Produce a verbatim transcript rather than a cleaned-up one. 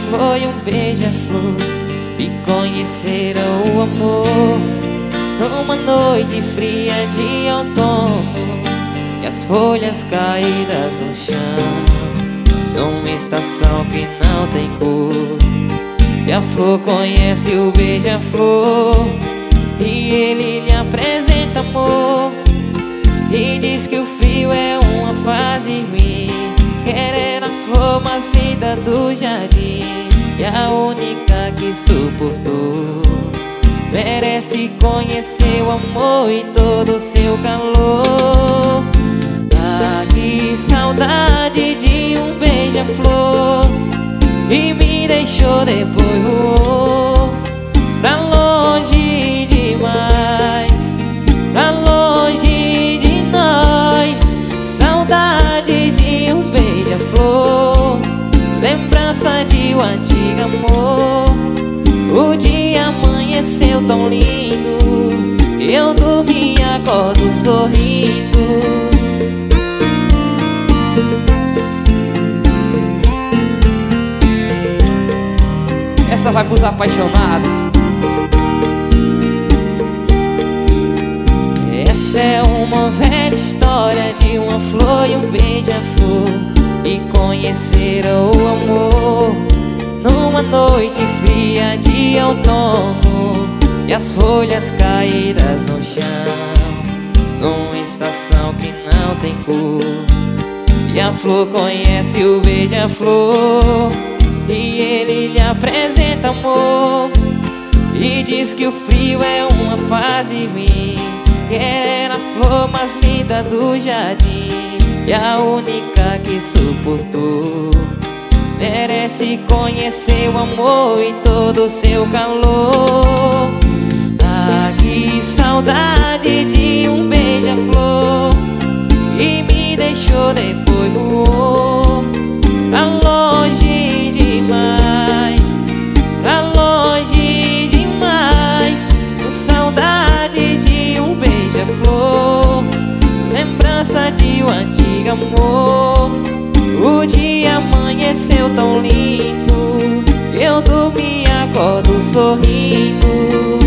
flor e um beija-flor e conheceram o amor numa noite fria de outono e as folhas caídas no chão, numa estação que não tem cor. E a flor conhece o beija-flor e ele lhe apresenta amor e diz que o frio é uma fase ruim. Querer a flor mais linda do jardim e a única que suportou. Merece conhecer o amor e todo o seu calor. Ah, que saudade de um beija-flor e me deixou depois voou pra longe demais, pra longe de nós. Saudade de um beija-flor, lembrança de um antigo amor. O dia amanheceu tão lindo, eu dormi e acordo sorrindo. Essa vai pros apaixonados. Essa é uma velha história de uma flor e um beija-flor e conheceram o amor numa noite fria de outono e as folhas caídas no chão, numa estação que não tem cor. E a flor conhece o beija-flor e ele lhe apresenta amor e diz que o frio é uma fase ruim. Quer a flor mais linda do jardim e a única que suportou. Merece conhecer o amor e todo o seu calor. Ah, que saudade de um beija-flor e me deixou depois voou pra longe demais, pra longe demais. Saudade de um beija-flor, lembrança de um antigo amor. O dia amanheceu tão lindo, eu dormi e acordo sorrindo.